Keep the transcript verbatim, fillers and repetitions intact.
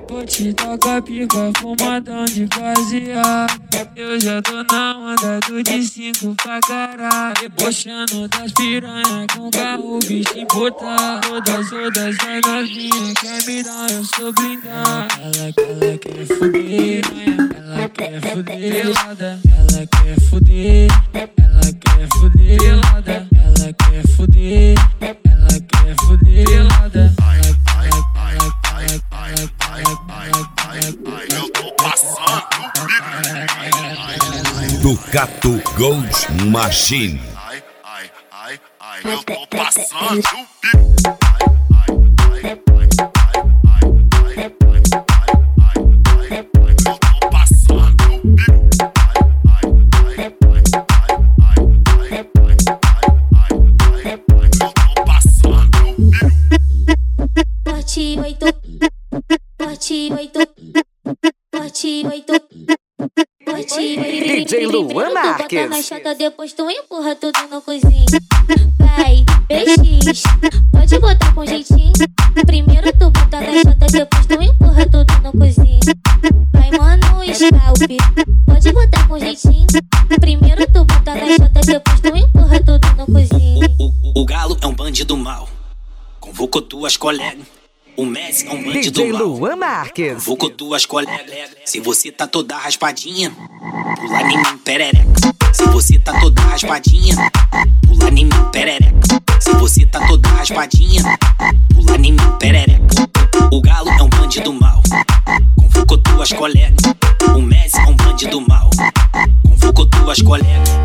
Vou te tocar pica, fumadão de baseado. Eu já tô na onda do de cinco pra caralho. Debochando das piranha com carro, bicho importado. Todas, todas as novinhas quer me dar, eu sou blindado. Ela, ela quer fuder, ela quer fuder, ela quer fuder, ela quer fuder, ela quer fuder, ela quer fuder, eu tô passando Ducato Gold Machine. Ai, ai, ai, ai, eu tô passando Forte oito, forte oito, forte oito, forte oito. D J Luan Marques. Bota na chata, depois tu empurra tudo no cozinho. Vai, B X, pode botar com jeitinho. Primeiro tu bota na chata, depois tu empurra tudo no cozinho. Vai, mano, scalp, pode botar com jeitinho. Primeiro tu bota na chata, depois tu empurra tudo no cozinho. O, o, o galo é um bandido mau, convocou tuas colegas. O Messi é um bandido D J mau, Luan Marques. convocou tuas colegas. Se você tá toda raspadinha, pula em mim, perereca. Se você tá toda raspadinha, pula em mim, perereca. Se você tá toda raspadinha, pula em mim, perereca. O galo é um bandido mau, convocou tuas colegas. O Messi é um bandido mau, convocou tuas colegas.